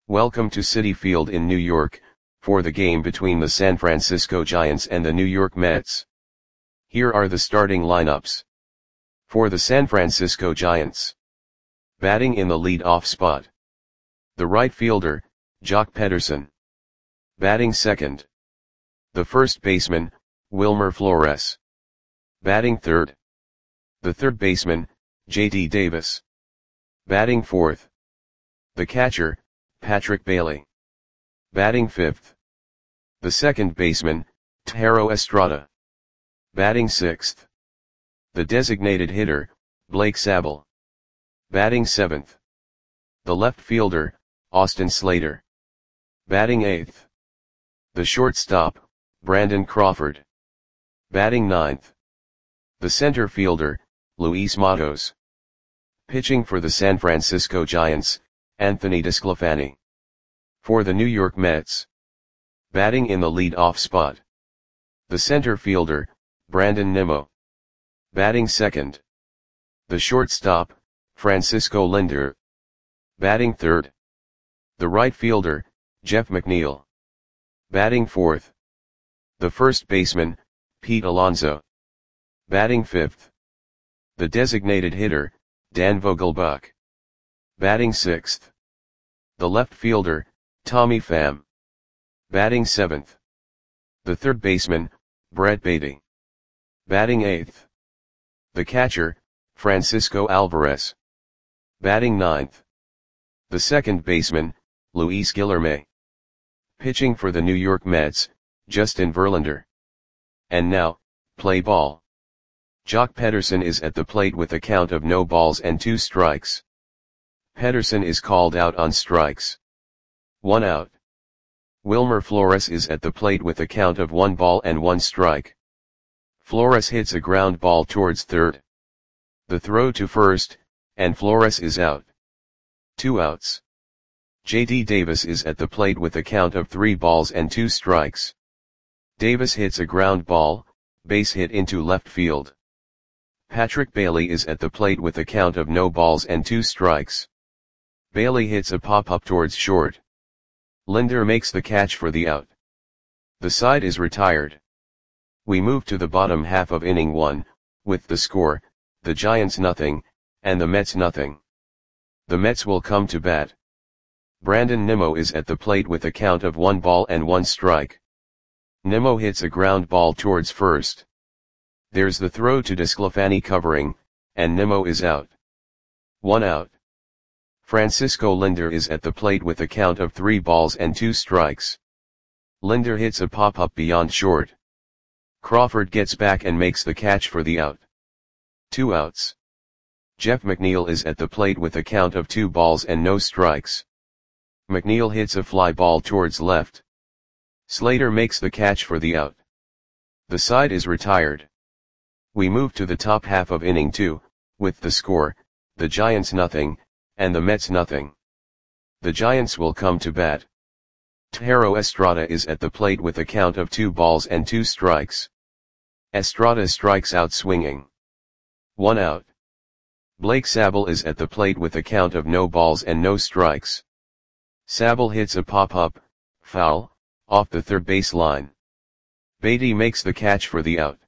Welcome to Citi Field in New York, for the game between the San Francisco Giants and the New York Mets. Here are the starting lineups. For the San Francisco Giants. Batting in the lead-off spot. The right fielder, Joc Pederson. Batting second. The first baseman, Wilmer Flores. Batting third. The third baseman, J.D. Davis. Batting fourth. The catcher, Patrick Bailey. Batting fifth. The second baseman, Thairo Estrada. Batting sixth. The designated hitter, Blake Sabol. Batting seventh. The left fielder, Austin Slater. Batting eighth. The shortstop, Brandon Crawford. Batting ninth. The center fielder, Luis Matos. Pitching for the San Francisco Giants, Anthony DeSclafani. For the New York Mets. Batting in the lead-off spot. The center fielder, Brandon Nimmo. Batting second. The shortstop, Francisco Lindor. Batting third. The right fielder, Jeff McNeil. Batting fourth. The first baseman, Pete Alonso. Batting fifth. The designated hitter, Dan Vogelbach. Batting sixth. The left fielder, Tommy Pham. Batting seventh. The third baseman, Brett Baty. Batting eighth. The catcher, Francisco Alvarez. Batting ninth. The second baseman, Luis Guillorme. Pitching for the New York Mets, Justin Verlander. And now, play ball. Joc Pederson is at the plate with a count of no balls and 2 strikes. Pederson is called out on strikes. 1 out. Wilmer Flores is at the plate with a count of 1 ball and 1 strike. Flores hits a ground ball towards third. The throw to first, and Flores is out. 2 outs. J.D. Davis is at the plate with a count of 3 balls and 2 strikes. Davis hits a ground ball, base hit into left field. Patrick Bailey is at the plate with a count of no balls and 2 strikes. Bailey hits a pop-up towards short. Lindor makes the catch for the out. The side is retired. We move to the bottom half of inning 1, with the score, the Giants nothing, and the Mets nothing. The Mets will come to bat. Brandon Nimmo is at the plate with a count of 1 ball and 1 strike. Nimmo hits a ground ball towards first. There's the throw to DeSclafani covering, and Nimmo is out. 1 out. Francisco Lindor is at the plate with a count of 3 balls and 2 strikes. Lindor hits a pop-up beyond short. Crawford gets back and makes the catch for the out. 2 outs. Jeff McNeil is at the plate with a count of 2 balls and no strikes. McNeil hits a fly ball towards left. Slater makes the catch for the out. The side is retired. We move to the top half of inning 2, with the score, the Giants nothing, and the Mets nothing. The Giants will come to bat. Thairo Estrada is at the plate with a count of 2 balls and 2 strikes. Estrada strikes out swinging. 1 out. Blake Sabol is at the plate with a count of no balls and no strikes. Sabol hits a pop-up, foul, off the third base line. Baty makes the catch for the out.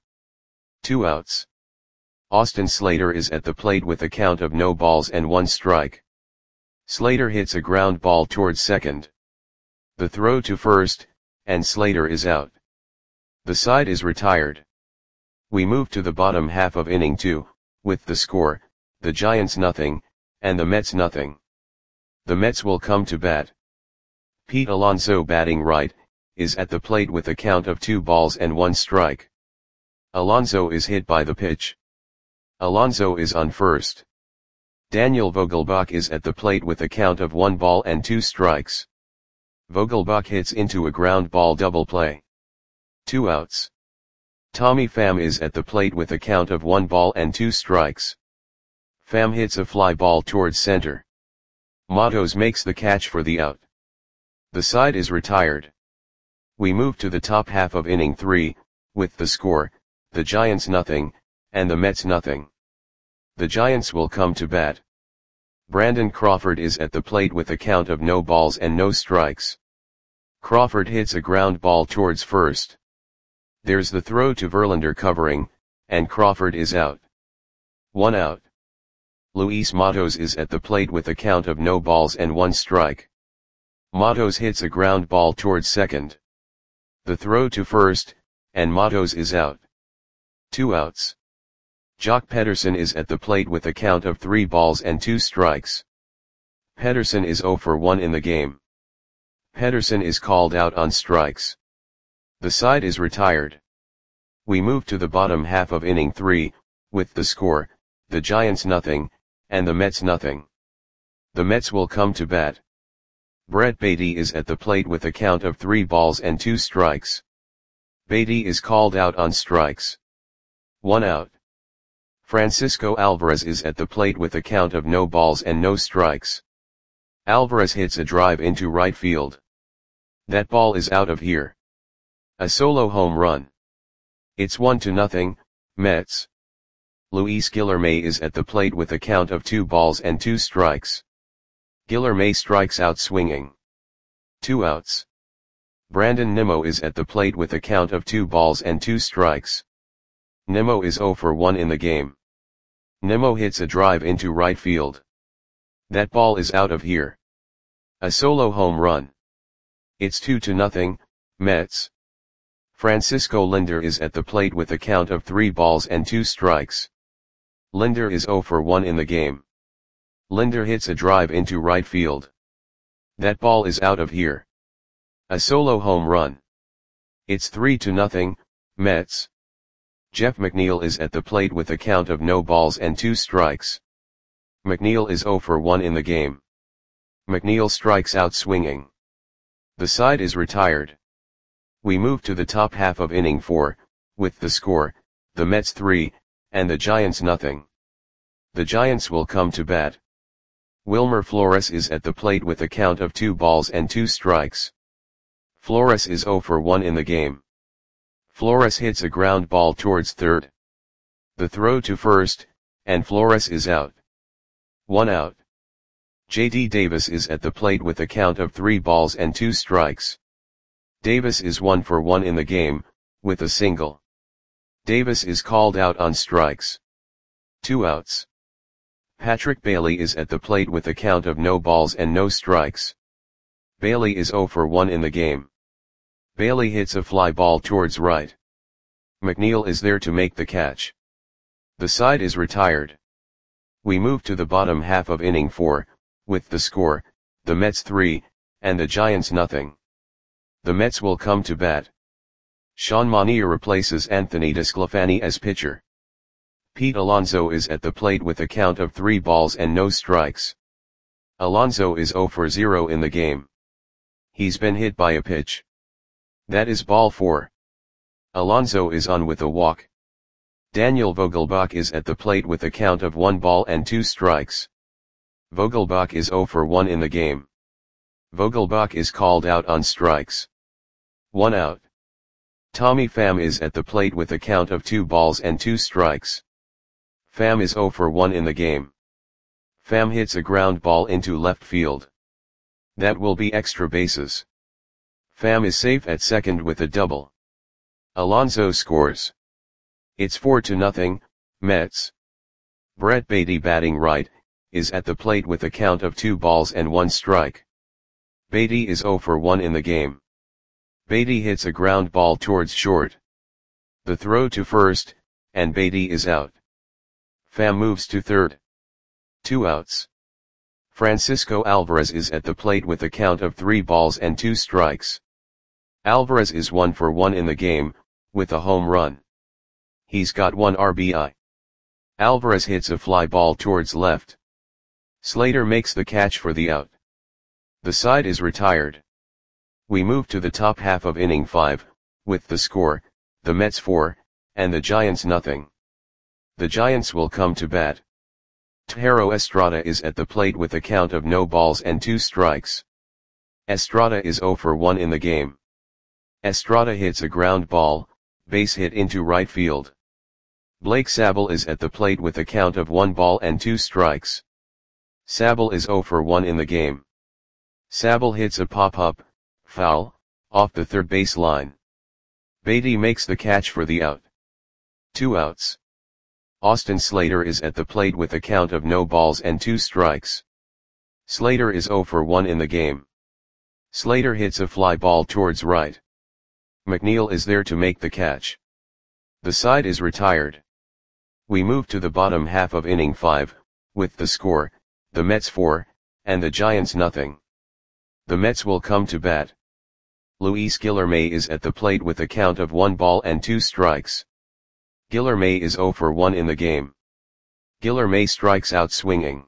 2 outs. Austin Slater is at the plate with a count of no balls and 1 strike. Slater hits a ground ball towards second. The throw to first, and Slater is out. The side is retired. We move to the bottom half of inning 2, with the score, the Giants nothing, and the Mets nothing. The Mets will come to bat. Pete Alonso batting right, is at the plate with a count of 2 balls and 1 strike. Alonso is hit by the pitch. Alonso is on first. Daniel Vogelbach is at the plate with a count of 1 ball and 2 strikes. Vogelbach hits into a ground ball double play. 2 outs. Tommy Pham is at the plate with a count of 1 ball and 2 strikes. Pham hits a fly ball towards center. Matos makes the catch for the out. The side is retired. We move to the top half of inning 3, with the score, the Giants nothing, and the Mets nothing. The Giants will come to bat. Brandon Crawford is at the plate with a count of no balls and no strikes. Crawford hits a ground ball towards first. There's the throw to Verlander covering, and Crawford is out. 1 out. Luis Matos is at the plate with a count of no balls and 1 strike. Matos hits a ground ball towards second. The throw to first, and Matos is out. 2 outs. Jock Pederson is at the plate with a count of 3 balls and 2 strikes. Pederson is 0 for 1 in the game. Pederson is called out on strikes. The side is retired. We move to the bottom half of inning 3, with the score, the Giants nothing, and the Mets nothing. The Mets will come to bat. Brett Baty is at the plate with a count of 3 balls and 2 strikes. Baty is called out on strikes. 1 out. Francisco Alvarez is at the plate with a count of no balls and no strikes. Alvarez hits a drive into right field. That ball is out of here. A solo home run. It's 1-0, Mets. Luis Guillorme is at the plate with a count of 2 balls and 2 strikes. Guillorme strikes out swinging. 2 outs. Brandon Nimmo is at the plate with a count of 2 balls and 2 strikes. Nimmo is 0 for 1 in the game. Nimmo hits a drive into right field. That ball is out of here. A solo home run. It's 2-0, Mets. Francisco Lindor is at the plate with a count of 3 balls and 2 strikes. Lindor is 0 for 1 in the game. Lindor hits a drive into right field. That ball is out of here. A solo home run. It's 3-0, Mets. Jeff McNeil is at the plate with a count of no balls and 2 strikes. McNeil is 0 for 1 in the game. McNeil strikes out swinging. The side is retired. We move to the top half of inning 4, with the score, the Mets 3, and the Giants nothing. The Giants will come to bat. Wilmer Flores is at the plate with a count of 2 balls and 2 strikes. Flores is 0 for 1 in the game. Flores hits a ground ball towards third. The throw to first, and Flores is out. 1 out. J.D. Davis is at the plate with a count of 3 balls and 2 strikes. Davis is 1 for 1 in the game, with a single. Davis is called out on strikes. 2 outs. Patrick Bailey is at the plate with a count of no balls and no strikes. Bailey is 0 for 1 in the game. Bailey hits a fly ball towards right. McNeil is there to make the catch. The side is retired. We move to the bottom half of inning 4, with the score, the Mets 3, and the Giants nothing. The Mets will come to bat. Sean Manaea replaces Anthony DeSclafani as pitcher. Pete Alonso is at the plate with a count of 3 balls and no strikes. Alonso is 0 for 0 in the game. He's been hit by a pitch. That is ball 4. Alonso is on with a walk. Daniel Vogelbach is at the plate with a count of 1 ball and 2 strikes. Vogelbach is 0 for 1 in the game. Vogelbach is called out on strikes. 1 out. Tommy Pham is at the plate with a count of 2 balls and 2 strikes. Pham is 0 for 1 in the game. Pham hits a ground ball into left field. That will be extra bases. Pham is safe at second with a double. Alonso scores. It's 4-0, Mets. Brett Baty batting right, is at the plate with a count of 2 balls and 1 strike. Baty is 0 for 1 in the game. Baty hits a ground ball towards short. The throw to first, and Baty is out. Pham moves to third. 2 outs. Francisco Alvarez is at the plate with a count of 3 balls and 2 strikes. Alvarez is 1 for 1 in the game, with a home run. He's got 1 RBI. Alvarez hits a fly ball towards left. Slater makes the catch for the out. The side is retired. We move to the top half of inning 5, with the score, the Mets 4, and the Giants nothing. The Giants will come to bat. Thairo Estrada is at the plate with a count of no balls and 2 strikes. Estrada is 0 for 1 in the game. Estrada hits a ground ball, base hit into right field. Blake Sabol is at the plate with a count of 1 ball and 2 strikes. Sabel is 0 for 1 in the game. Sabel hits a pop-up, foul, off the third base line. Beatty makes the catch for the out. 2 outs. Austin Slater is at the plate with a count of no balls and 2 strikes. Slater is 0 for 1 in the game. Slater hits a fly ball towards right. McNeil is there to make the catch. The side is retired. We move to the bottom half of inning 5, with the score, the Mets 4, and the Giants nothing. The Mets will come to bat. Luis Guillorme is at the plate with a count of 1 ball and 2 strikes. Guillorme is 0 for 1 in the game. Guillorme strikes out swinging.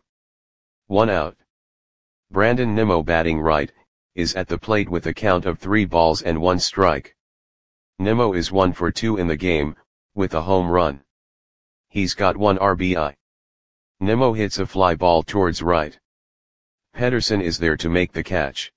1 out. Brandon Nimmo batting right, is at the plate with a count of 3 balls and 1 strike. Nimmo is 1 for 2 in the game, with a home run. He's got 1 RBI. Nimmo hits a fly ball towards right. Pederson is there to make the catch.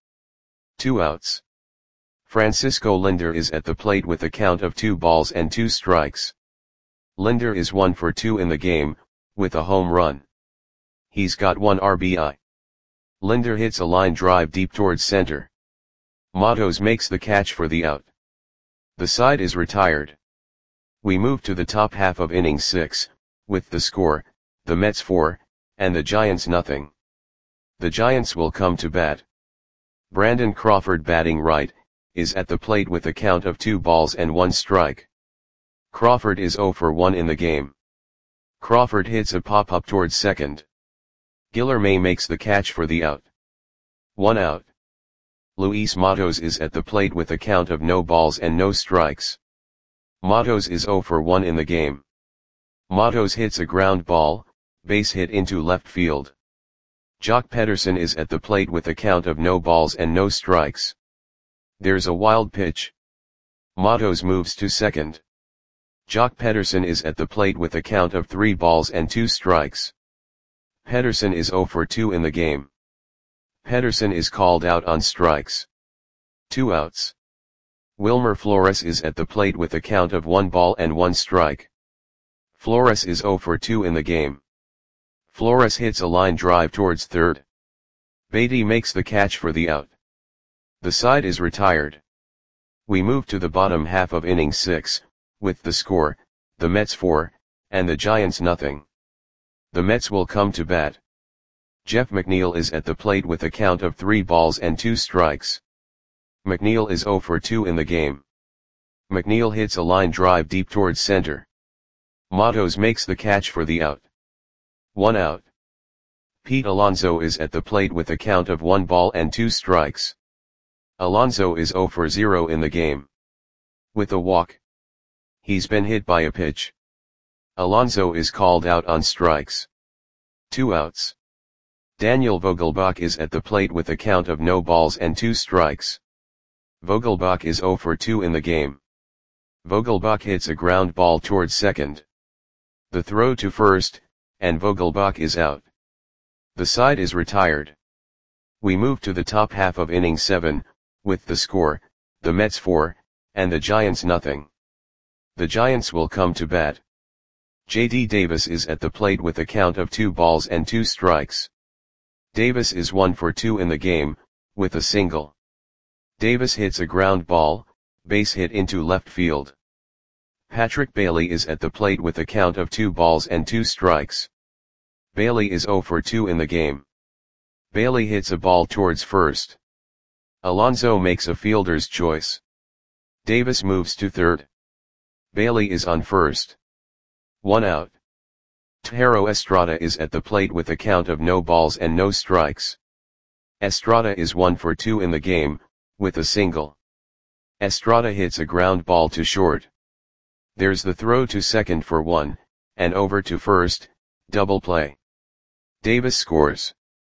2 outs. Francisco Lindor is at the plate with a count of 2 balls and 2 strikes. Lindor is 1 for 2 in the game, with a home run. He's got 1 RBI. Lindor hits a line drive deep towards center. Matos makes the catch for the out. The side is retired. We move to the top half of inning 6, with the score, the Mets 4, and the Giants nothing. The Giants will come to bat. Brandon Crawford batting right, is at the plate with a count of 2 balls and 1 strike. Crawford is 0 for 1 in the game. Crawford hits a pop-up towards second. Guillorme makes the catch for the out. 1 out. Luis Matos is at the plate with a count of no balls and no strikes. Matos is 0 for 1 in the game. Matos hits a ground ball, base hit into left field. Jock Pederson is at the plate with a count of no balls and no strikes. There's a wild pitch. Matos moves to second. Jock Pederson is at the plate with a count of 3 balls and 2 strikes. Pederson is 0 for 2 in the game. Pederson is called out on strikes. 2 outs. Wilmer Flores is at the plate with a count of 1 ball and 1 strike. Flores is 0 for 2 in the game. Flores hits a line drive towards third. Beatty makes the catch for the out. The side is retired. We move to the bottom half of inning 6, with the score, the Mets 4, and the Giants nothing. The Mets will come to bat. Jeff McNeil is at the plate with a count of 3 balls and 2 strikes. McNeil is 0 for 2 in the game. McNeil hits a line drive deep towards center. Matos makes the catch for the out. 1 out. Pete Alonso is at the plate with a count of 1 ball and 2 strikes. Alonso is 0 for 0 in the game. With a walk. He's been hit by a pitch. Alonso is called out on strikes. 2 outs. Daniel Vogelbach is at the plate with a count of no balls and 2 strikes. Vogelbach is 0 for 2 in the game. Vogelbach hits a ground ball towards second. The throw to first, and Vogelbach is out. The side is retired. We move to the top half of inning 7, with the score, the Mets 4, and the Giants nothing. The Giants will come to bat. J.D. Davis is at the plate with a count of 2 balls and 2 strikes. Davis is 1 for 2 in the game, with a single. Davis hits a ground ball, base hit into left field. Patrick Bailey is at the plate with a count of 2 balls and 2 strikes. Bailey is 0 for 2 in the game. Bailey hits a ball towards first. Alonso makes a fielder's choice. Davis moves to third. Bailey is on first. 1 out. Thairo Estrada is at the plate with a count of no balls and no strikes. Estrada is 1 for 2 in the game, with a single. Estrada hits a ground ball to short. There's the throw to second for 1, and over to first, double play. Davis scores.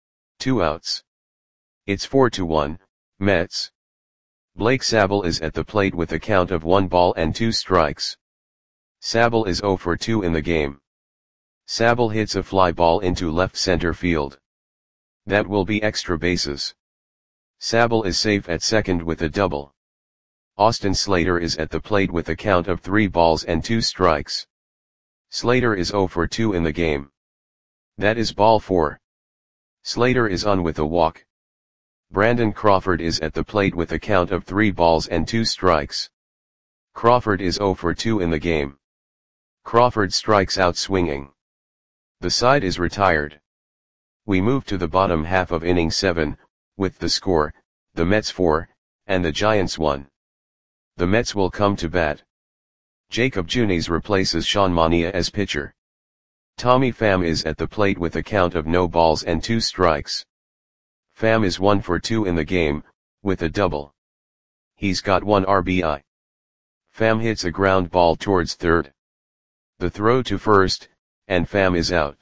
2 outs. It's 4-1, Mets. Blake Sabol is at the plate with a count of 1 ball and 2 strikes. Sabol is 0 for 2 in the game. Sabol hits a fly ball into left center field. That will be extra bases. Sabol is safe at second with a double. Austin Slater is at the plate with a count of 3 balls and 2 strikes. Slater is 0 for 2 in the game. That is ball 4. Slater is on with a walk. Brandon Crawford is at the plate with a count of 3 balls and 2 strikes. Crawford is 0 for 2 in the game. Crawford strikes out swinging. The side is retired. We move to the bottom half of inning 7, with the score, the Mets 4, and the Giants 1. The Mets will come to bat. Jacob Junis replaces Sean Manaea as pitcher. Tommy Pham is at the plate with a count of no balls and 2 strikes. Pham is 1 for 2 in the game, with a double. He's got 1 RBI. Pham hits a ground ball towards third. The throw to first, and Pham is out.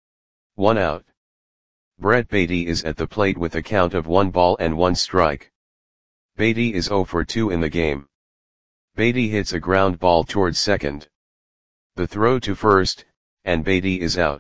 1 out. Brett Baty is at the plate with a count of 1 ball and 1 strike. Baty is 0 for 2 in the game. Baty hits a ground ball towards second. The throw to first, and Baty is out.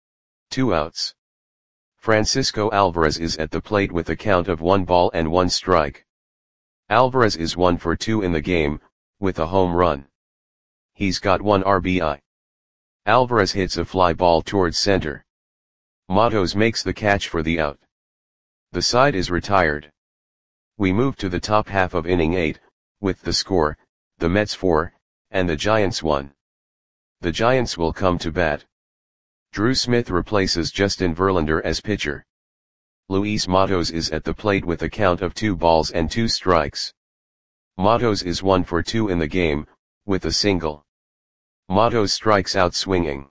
2 outs. Francisco Alvarez is at the plate with a count of 1 ball and 1 strike. Alvarez is 1 for 2 in the game, with a home run. He's got 1 RBI. Alvarez hits a fly ball towards center. Matos makes the catch for the out. The side is retired. We move to the top half of inning 8, with the score, the Mets 4, and the Giants 1. The Giants will come to bat. Drew Smith replaces Justin Verlander as pitcher. Luis Matos is at the plate with a count of 2 balls and 2 strikes. Matos is 1 for 2 in the game, with a single. Matos strikes out swinging.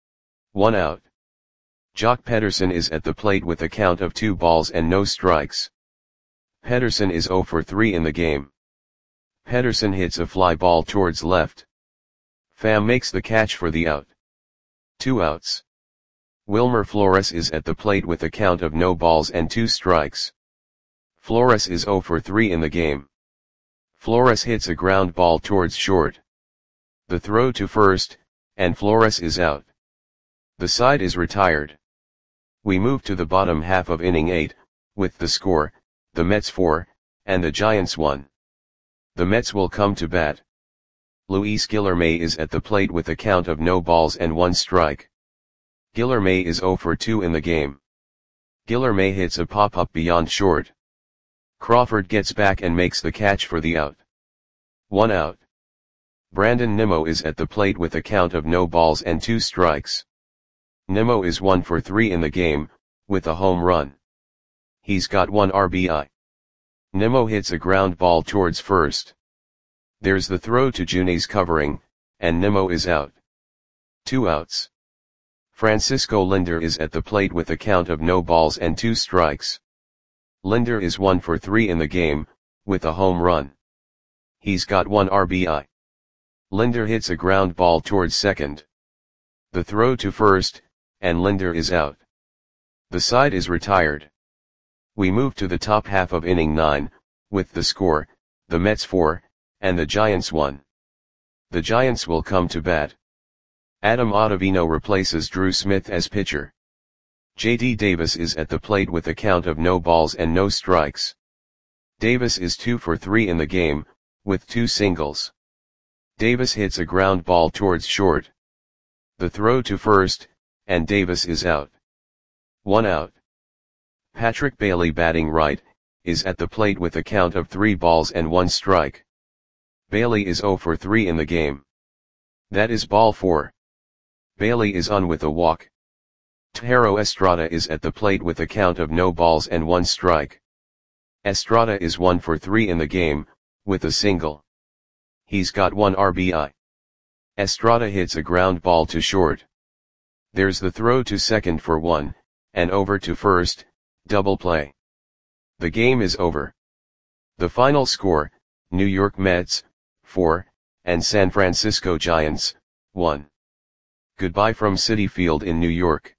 1 out. Jock Pederson is at the plate with a count of 2 balls and no strikes. Pederson is 0 for 3 in the game. Pederson hits a fly ball towards left. Pham makes the catch for the out. 2 outs. Wilmer Flores is at the plate with a count of no balls and 2 strikes. Flores is 0 for 3 in the game. Flores hits a ground ball towards short. The throw to first, and Flores is out. The side is retired. We move to the bottom half of inning 8, with the score, the Mets 4, and the Giants 1. The Mets will come to bat. Luis Guillorme is at the plate with a count of no balls and 1 strike. Guillorme is 0 for 2 in the game. Guillorme hits a pop-up beyond short. Crawford gets back and makes the catch for the out. 1 out. Brandon Nimmo is at the plate with a count of no balls and 2 strikes. Nimmo is 1 for 3 in the game, with a home run. He's got 1 RBI. Nimmo hits a ground ball towards first. There's the throw to Junis covering, and Nimmo is out. 2 outs. Francisco Lindor is at the plate with a count of no balls and 2 strikes. Lindor is 1 for 3 in the game, with a home run. He's got 1 RBI. Lindor hits a ground ball towards second. The throw to first, and Lindor is out. The side is retired. We move to the top half of inning 9, with the score, the Mets 4, and the Giants 1. The Giants will come to bat. Adam Ottavino replaces Drew Smith as pitcher. J.D. Davis is at the plate with a count of no balls and no strikes. Davis is 2 for 3 in the game, with 2 singles. Davis hits a ground ball towards short. The throw to first, and Davis is out. 1 out. Patrick Bailey batting right, is at the plate with a count of 3 balls and 1 strike. Bailey is 0 for 3 in the game. That is ball 4. Bailey is on with a walk. Thairo Estrada is at the plate with a count of no balls and 1 strike. Estrada is 1 for 3 in the game, with a single. He's got 1 RBI. Estrada hits a ground ball to short. There's the throw to second for 1, and over to first, double play. The game is over. The final score, New York Mets, 4, and San Francisco Giants, 1. Goodbye from Citi Field in New York.